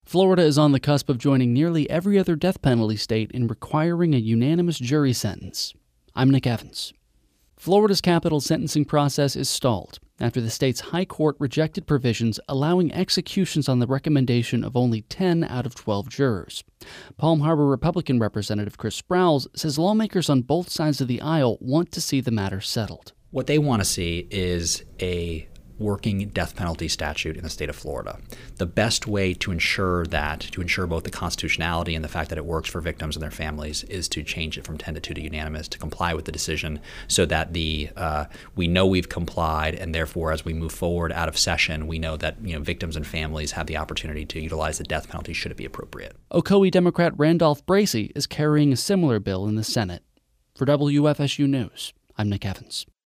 Florida is on the cusp of joining nearly every other death penalty state in requiring a unanimous jury sentence. I'm Nick Evans. Florida's capital sentencing process is stalled after the state's high court rejected provisions allowing executions on the recommendation of only 10 out of 12 jurors. Palm Harbor Republican Representative Chris Sprowls says lawmakers on both sides of the aisle want to see the matter settled. What they want to see is a working death penalty statute in the state of Florida. The best way to ensure both the constitutionality and the fact that it works for victims and their families, is to change it from 10 to 2 to unanimous, to comply with the decision so that we know we've complied, and therefore as we move forward out of session, we know that victims and families have the opportunity to utilize the death penalty should it be appropriate. Ocoee Democrat Randolph Bracey is carrying a similar bill in the Senate. For WFSU News, I'm Nick Evans.